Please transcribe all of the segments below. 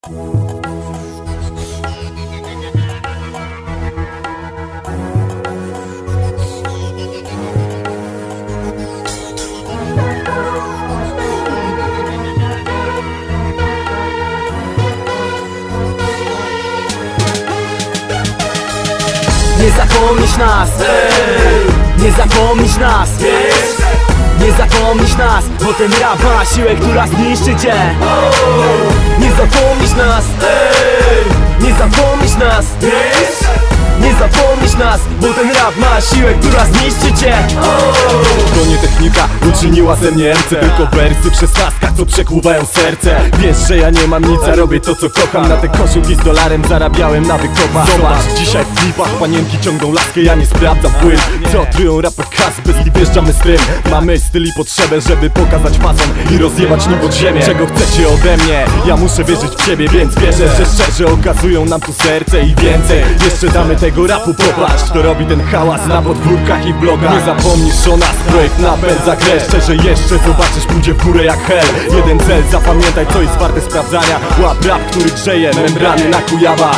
Nie zapomnisz nas, nie zapomnisz nas, nie zapomnisz nas, bo ten rap ma siłę, która zniszczy cię. Nie zapomnisz nas, nie zapomnisz nas, nie zapomnisz nas, bo ten rap ma siłę, która zniszczy cię. To nie technika uczyniła ze mnie MC, tylko wersy w szesnastkach, co przekłuwają serce. Wiesz, że ja nie mam nic, a robię to, co kocham. Na te koszulki z dolarem zarabiałem na wykopach. Zobacz, dzisiaj w klipach panienki ciągną laskę, ja nie sprawdzam płyt. Co trują rapper kas, bez li wjeżdżamy z tym. Mamy styl i potrzebę, żeby pokazać fazon i rozjebać nim pod ziemię. Czego chcecie ode mnie? Ja muszę wierzyć w ciebie, więc wierzę, że szczerze okazują nam tu serce i więcej. Jeszcze damy tego rapu, popatrz, kto robi ten hałas na podwórkach i blogach. Nie zapomnisz o nas, projekt napędza grę. Szczerze jeszcze zobaczysz, pójdzie w górę jak hell. Jeden cel, zapamiętaj, co jest warte sprawdzania. Łap rap, który grzeje membrany na Kujawach.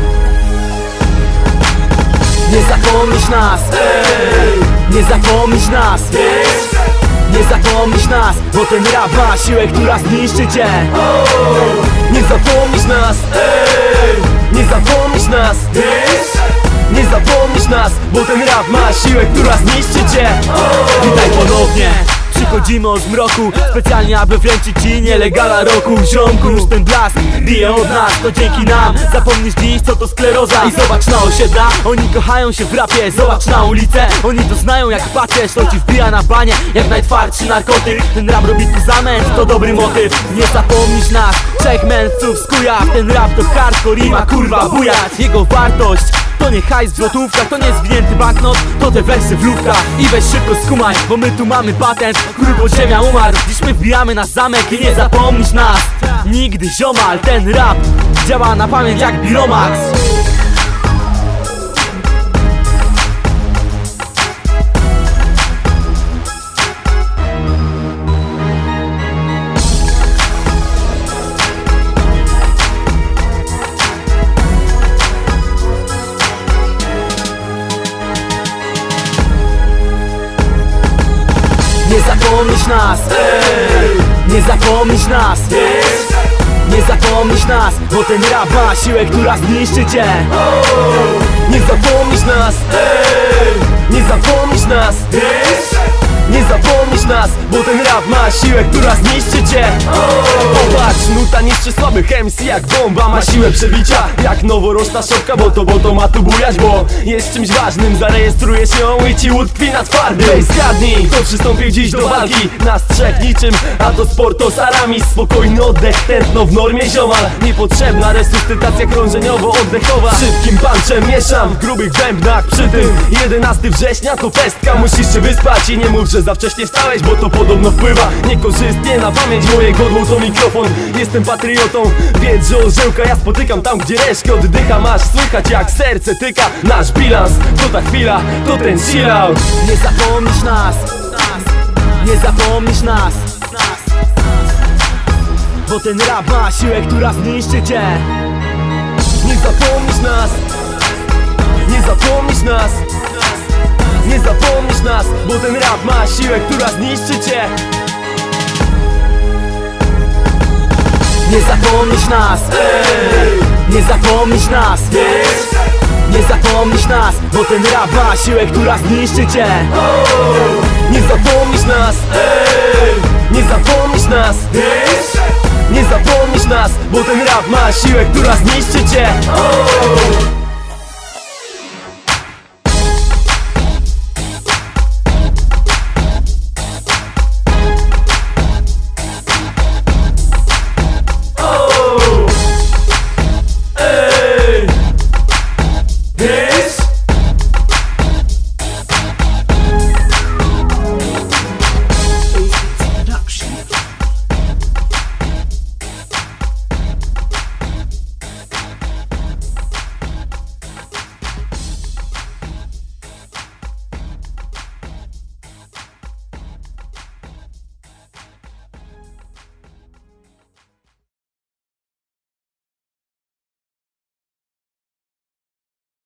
Nie zapomnisz nas, nie zapomnisz nas, nie zapomnisz nas, bo ten rap ma siłę, która zniszczy cię. Nie zapomnisz nas, nie zapomnisz nas, nie zapomnisz nas, bo ten rap ma siłę, która zniszczy cię. Witaj ponownie. Przychodzimy o zmroku, specjalnie aby wręczyć ci nielegala roku. Ziomku, już ten blask bije od nas, to dzięki nam zapomnisz dziś, co to skleroza. I zobacz na osiedla, oni kochają się w rapie. Zobacz na ulicę, oni to znają jak patrzysz. To ci wbija na banie, jak najtwardszy narkotyk. Ten rap robi tu zamęt, to dobry motyw. Nie zapomnisz nas, trzech mędrców z Kujaw. Ten rap to hardcore i ma kurwa bujać. Jego wartość to nie hajs w złotówkach, to nie zwinięty banknot, to te wersy w lówkach. I weź szybko skumaj, bo my tu mamy patent. Król podziemia umarł, dziś my wbijamy na zamek. I nie zapomnisz nas nigdy, ziomal. Ten rap działa na pamięć jak Biromax. Nie zapomnisz nas, nie zapomnisz nas, nie zapomnisz nas, bo ten rap ma siłę, która zniszczy cię. Nie zapomnisz nas, nie zapomnisz nas, nie zapomnisz nas, bo ten rap ma siłę, która zniszczy cię. Popatrz, nuta niszczy słabych MC jak bomba. Ma siłę przebicia jak noworoczna szopka, bo to ma tu bujać, bo jest czymś ważnym. Zarejestrujesz ją i ci utkwi na twardym. Ej, zgadnij, kto przystąpił dziś do walki. Nas trzech niczym, a to Sportos Aramis. Spokojny oddech, tętno w normie ziomal. Niepotrzebna resuscytacja krążeniowo-oddechowa. Szybkim punczem mieszam w grubych bębnach. Przy tym 11 września to pestka. Musisz się wyspać i nie mów, że za wcześnie wstałeś, bo to podobno wpływa niekorzystnie na pamięć. Moje godło to mikrofon, jestem patriotą. Wiedz, że orzełka ja spotykam tam, gdzie resztę oddycha. Masz słychać jak serce tyka. Nasz bilans to ta chwila, to ten chill out. Nie zapomnisz nas, nie zapomnisz nas, bo ten rap ma siłę, która zniszczy cię. Nie zapomnisz nas, nie zapomnisz nas, nie zapomnisz nas, bo ten rap ma siłę, która zniszczy cię. Nie zapomnisz nas, nie zapomnisz nas, nie zapomnisz nas, bo ten rap ma siłę, która zniszczy cię. Nie zapomnisz nas, nie zapomnisz nas, nie zapomnisz nas, bo ten rap ma siłę, która zniszczy cię.